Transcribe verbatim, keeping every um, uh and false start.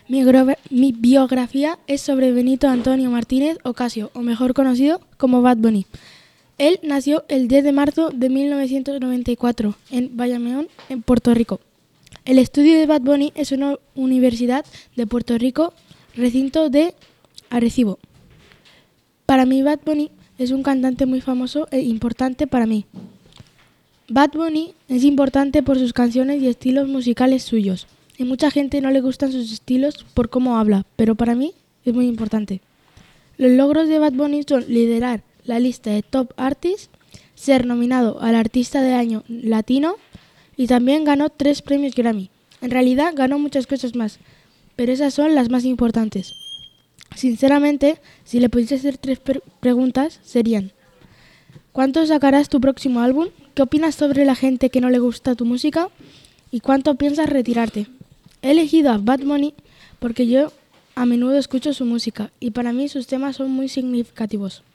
Mi, grove- mi biografía es sobre Benito Antonio Martínez Ocasio, o mejor conocido como Bad Bunny. Él nació el diez de marzo de mil novecientos noventa y cuatro en Bayamón, en Puerto Rico. El estudio de Bad Bunny es una universidad de Puerto Rico, recinto de Arecibo. Para mí Bad Bunny es un cantante muy famoso e importante para mí. Bad Bunny es importante por sus canciones y estilos musicales suyos. Y mucha gente no le gustan sus estilos por cómo habla, pero para mí es muy importante. Los logros de Bad Bunny son liderar la lista de Top Artists, ser nominado al Artista del Año Latino y también ganó tres premios Grammy. En realidad ganó muchas cosas más, pero esas son las más importantes. Sinceramente, si le pudiese hacer tres pre- preguntas, serían: ¿cuánto sacarás tu próximo álbum? ¿Qué opinas sobre la gente que no le gusta tu música? ¿Y cuánto piensas retirarte? He elegido a Bad Bunny porque yo a menudo escucho su música y para mí sus temas son muy significativos.